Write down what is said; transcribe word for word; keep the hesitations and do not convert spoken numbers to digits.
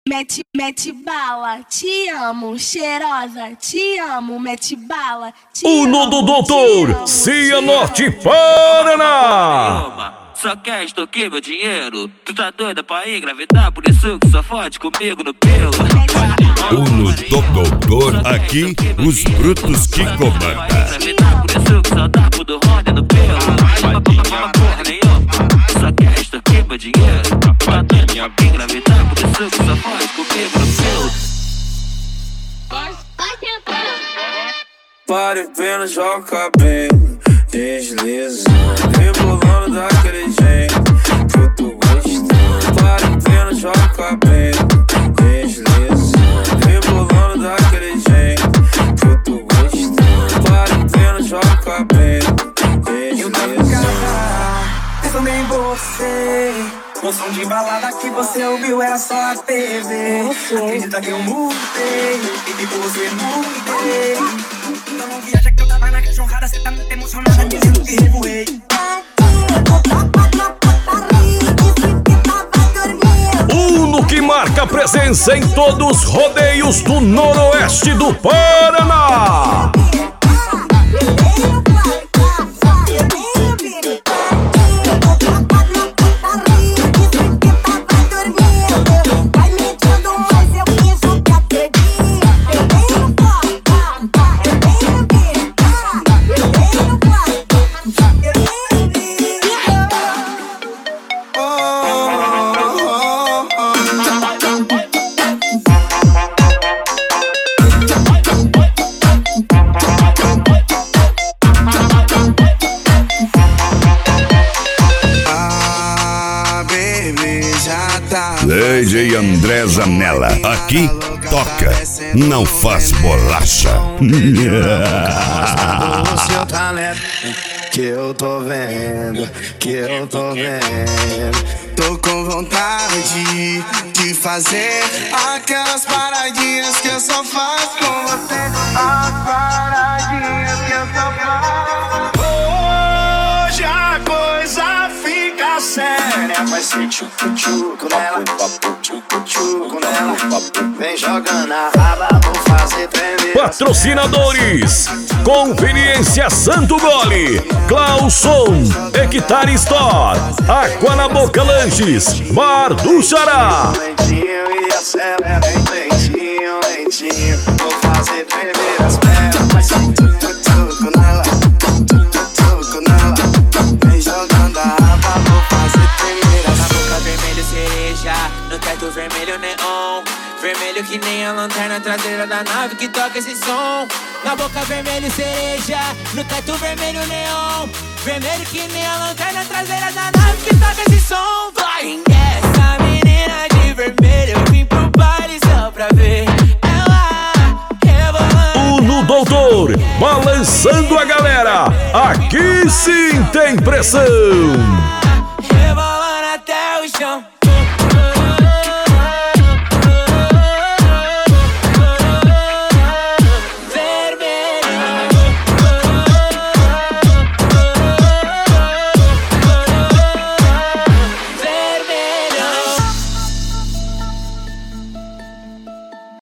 Mete, mete bala, te amo, cheirosa, te amo, mete bala, te O amo, Nodo Doutor, Cianorte, Paraná. Só quer extorquir meu dinheiro. Tu tá doida pra engravidar, por isso que só fode comigo no pelo. O Nodo Doutor, aqui os brutos que comandam. Engravidar, por isso que só dá pro do Honda no pelo. Porra nenhuma, só quer extorquir meu dinheiro. Tu tá doida pra engravidar, por isso que só fode comigo no pelo. Pare pena, joga o cabelo, desliza, rebolando daquele jeito que eu tô gostando. Pare pena, joga o cabelo, desliza, rebolando daquele jeito que eu tô gostando. Pare pena, joga o cabelo, desliza. Pensando em você, um som de balada que você ouviu era só a T V. Acredita que eu mudei e por você mudei. Então não viaja que eu tava na cachorrada, cê tá muito emocionada dizendo que revoei. Uno que marca presença em todos os rodeios do noroeste do Paraná. D J André Zanella, aqui toca, não faz bolacha. O seu talento que eu tô vendo, que eu tô vendo. Tô com vontade de fazer aquelas paradinhas que eu só faço com você. As paradinhas que eu só faço. Hoje a coisa fica séria. Vai ser tchucu-tchucu nela, tchucu-tchucu nela. Vem jogando a raba, vou fazer tremer. Patrocinadores: Conveniência Santo Gole, Clauson, Hectare Store, Água na Boca Lanches, Bar do Xará. Lentinho e acelera, lentinho, lentinho. Vou fazer tremer as pernas. Vai ser tchucu-tchucu nela, tchucu-tchucu nela. Vem jogando a raba, vou fazer tremer as pernas. Na boca vermelho cereja, no teto vermelho neon. Vermelho que nem a lanterna traseira da nave que toca esse som. Na boca vermelho cereja, no teto vermelho neon. Vermelho que nem a lanterna traseira da nave que toca esse som. Vai, essa menina de vermelho, eu vim pro baile só pra ver ela rebolando. Uno Doutor, balançando a galera, aqui sim tem pressão.